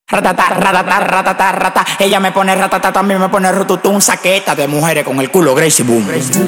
Ratata, ratata, ratata, rata. Ella me pone ratata, también me pone rututun. Saqueta de mujeres con el culo Gracie Boom.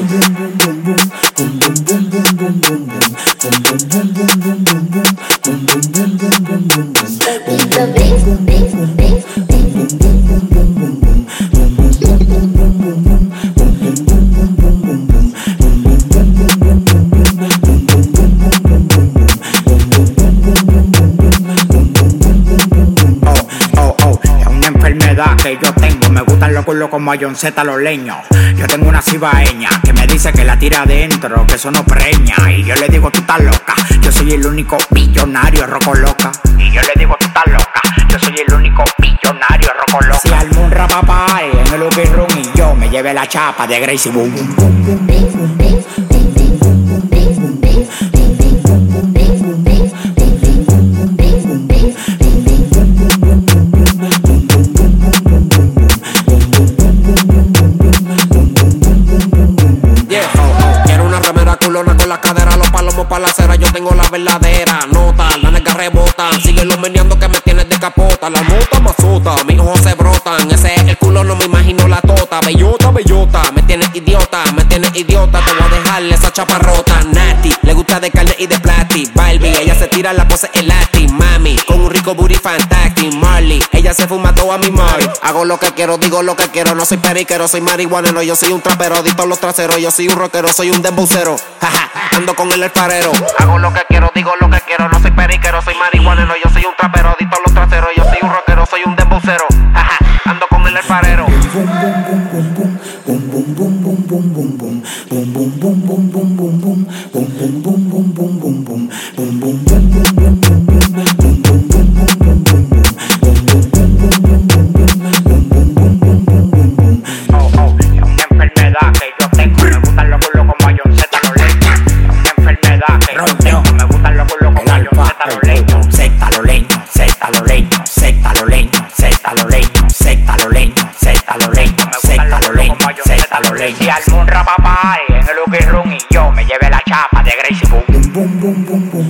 Que yo tengo, me gustan los culos como a John Z los leños. Yo tengo una cibaeña que me dice que la tira adentro, que eso no preña. Y yo le digo, tú estás loca, yo soy el único billonario roco loca. Y yo le digo, tú estás loca, yo soy el único billonario roco loca. Si algún rapapá en el Uki Room y yo me lleve la chapa de Gracie Boom. Con la cadera, los palomos pa' la acera. Yo tengo la verdadera nota, las nalgas rebotan. Síguelo meneando que me tienes de capota. Las notas me azotan, mis ojos se brotan. Ese es el culo, no me imagino la tota. Bellota, bellota, me tienes idiota. Me tienes idiota, te voy a dejar esa chapa rota. Nati, le gusta de carne y de plastic. Barbie, ella se tira la pose elastic. Mami, con un rico booty fantastic. Marley, ella se fuma toda mi Mari. Hago lo que quiero, digo lo que quiero. No soy periquero, soy marihuanero. Yo soy un trapero, adicto a los traseros. Yo soy un rockero, soy un dembowcero. Jaja, ando con el alfarero. Hago lo que quiero, digo lo que quiero. No soy periquero, soy marihuanero. Yo soy un trapero, adicto a los traseros. Yo soy un rockero, soy un dembowcero. Jaja, ando con el alfarero. Si algún rapapá en el Uki Room y yo me lleve la chapa de Gracie Boom.